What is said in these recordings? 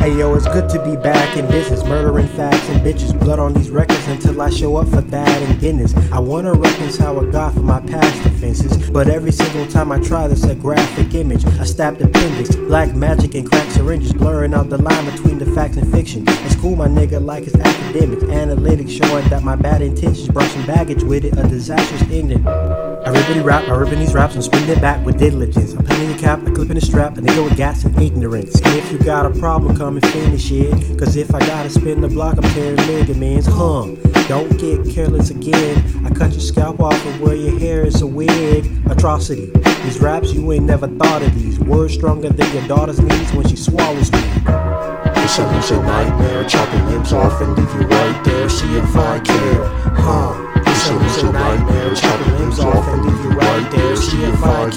Ayo, it's good to be back in business, murdering facts and bitches, blood on these records until I show up for that and Guinness. I wanna reconcile what God for my past offenses, but every single time I try this a graphic image. I stabbed appendix, black magic and crack syringes, blurring out the line between the facts and fiction. In school my nigga like it's academics, analytics showing that my bad intentions brought some baggage with it, a disastrous ending. I ripping these raps and spin it back with diligence. I'm pinning the cap, I clipping the strap, and they go with gas and ignorance. And if you got a problem, come and finish it. Cause if I gotta spin the block, I'm tearing ligaments. Don't get careless again. I cut your scalp off and wear your hair as a wig. Atrocity. These raps, you ain't never thought of these. Words stronger than your daughter's knees when she swallows me. It's a lucid nightmare, chopping limbs off and leave you right there. See if I care, It's a lucid nightmare, chopping limbs off and leave you right there. See if I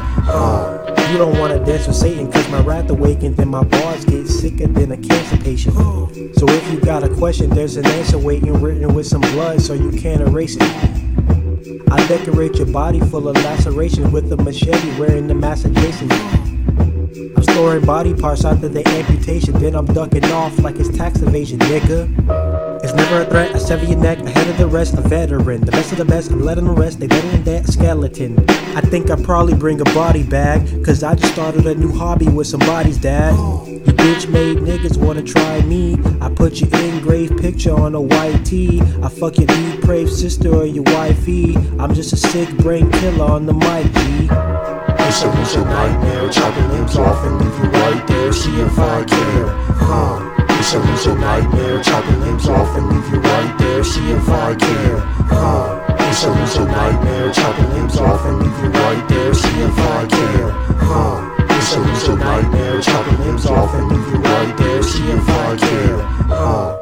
care, You don't wanna dance with Satan, cause my wrath awakened, then my bars get sicker than a cancer patient. So if you got a question, there's an answer waiting, written with some blood so you can't erase it. I decorate your body full of lacerations with a machete, wearing the master Jason. I'm storing body parts after the amputation, then I'm ducking off like it's tax evasion, nigga. It's never a threat, I sever your neck, ahead of the rest, a veteran. The best of the best, I'm letting them rest, they letting that skeleton. I think I'd probably bring a body bag, cause I just started a new hobby with somebody's dad. You bitch made niggas wanna try me, I put your engraved picture on a white tee. I fuck your depraved sister or your wifey, I'm just a sick brain killer on the mic, G. It's a lucid nightmare, chopping limbs off and leave you right there. See if I care, It's a lucid nightmare, chopping limbs off and leave you right there. See if I care, It's a lucid nightmare, chopping limbs off and leave you right there. See if I care, It's a lucid nightmare, chopping limbs off and leave you right there. See if I care,